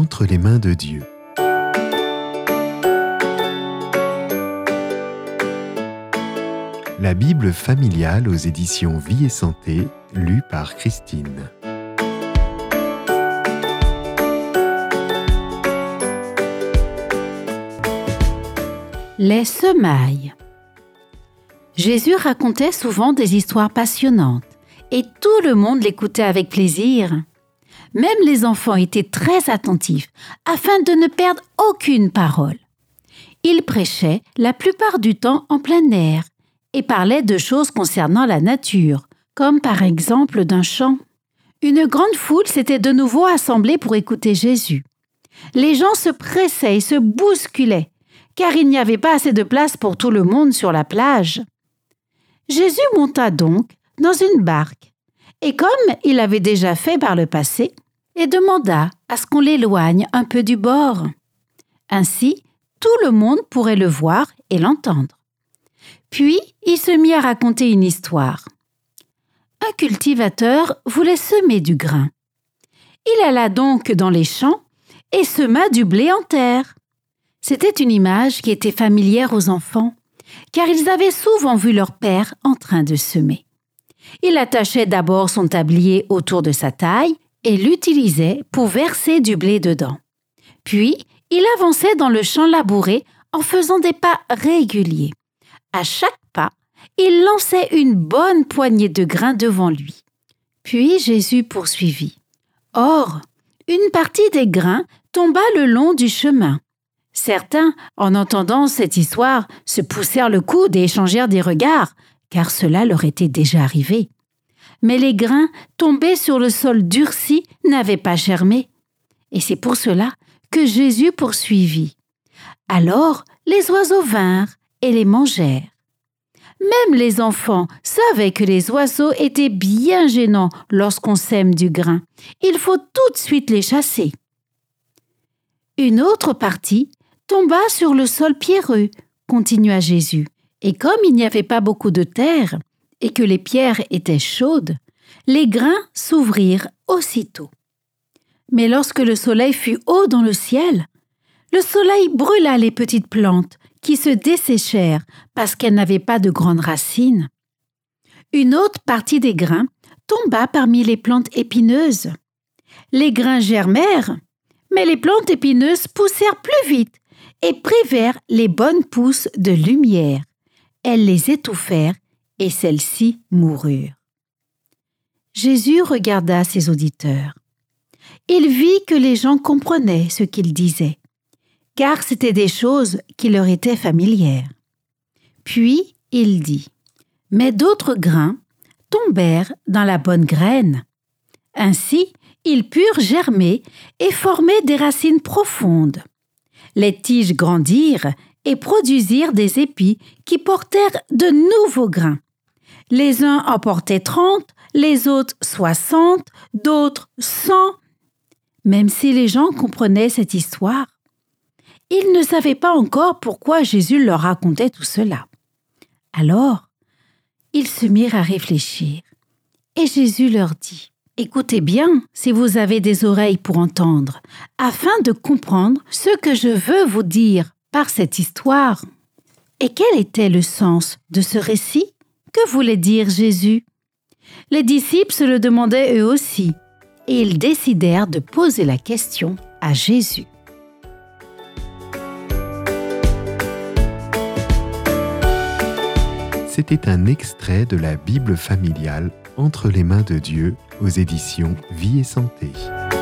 entre les mains de Dieu. La Bible familiale aux éditions Vie et Santé, lue par Christine. Les semailles. Jésus racontait souvent des histoires passionnantes et tout le monde l'écoutait avec plaisir. Même les enfants étaient très attentifs afin de ne perdre aucune parole. Il prêchait la plupart du temps en plein air et parlait de choses concernant la nature, comme par exemple d'un chant. Une grande foule s'était de nouveau assemblée pour écouter Jésus. Les gens se pressaient et se bousculaient, car il n'y avait pas assez de place pour tout le monde sur la plage. Jésus monta donc dans une barque, et comme il avait déjà fait par le passé, et demanda à ce qu'on l'éloigne un peu du bord. Ainsi, tout le monde pourrait le voir et l'entendre. Puis, il se mit à raconter une histoire. Un cultivateur voulait semer du grain. Il alla donc dans les champs et sema du blé en terre. C'était une image qui était familière aux enfants, car ils avaient souvent vu leur père en train de semer. Il attachait d'abord son tablier autour de sa taille et l'utilisait pour verser du blé dedans. Puis, il avançait dans le champ labouré en faisant des pas réguliers. À chaque pas, il lançait une bonne poignée de grains devant lui. Puis Jésus poursuivit. Or, une partie des grains tomba le long du chemin. Certains, en entendant cette histoire, se poussèrent le coude et échangèrent des regards, car cela leur était déjà arrivé. Mais les grains tombés sur le sol durci n'avaient pas germé. Et c'est pour cela que Jésus poursuivit. Alors les oiseaux vinrent et les mangèrent. Même les enfants savaient que les oiseaux étaient bien gênants lorsqu'on sème du grain. Il faut tout de suite les chasser. Une autre partie tomba sur le sol pierreux, continua Jésus. Et comme il n'y avait pas beaucoup de terre et que les pierres étaient chaudes, les grains s'ouvrirent aussitôt. Mais lorsque le soleil fut haut dans le ciel, le soleil brûla les petites plantes qui se desséchèrent parce qu'elles n'avaient pas de grandes racines. Une autre partie des grains tomba parmi les plantes épineuses. Les grains germèrent, mais les plantes épineuses poussèrent plus vite et privèrent les bonnes pousses de lumière. Elles les étouffèrent et celles-ci moururent. Jésus regarda ses auditeurs. Il vit que les gens comprenaient ce qu'il disait, car c'étaient des choses qui leur étaient familières. Puis il dit, « Mais d'autres grains tombèrent dans la bonne graine. Ainsi, ils purent germer et former des racines profondes. Les tiges grandirent et produisirent des épis qui portèrent de nouveaux grains. Les uns en portaient 30, les autres 60, d'autres 100. » Même si les gens comprenaient cette histoire, ils ne savaient pas encore pourquoi Jésus leur racontait tout cela. Alors, ils se mirent à réfléchir. Et Jésus leur dit, « Écoutez bien si vous avez des oreilles pour entendre, afin de comprendre ce que je veux vous dire par cette histoire. » Et quel était le sens de ce récit? Que voulait dire Jésus? Les disciples se le demandaient eux aussi, et ils décidèrent de poser la question à Jésus. C'était un extrait de la Bible familiale entre les mains de Dieu aux éditions Vie et Santé.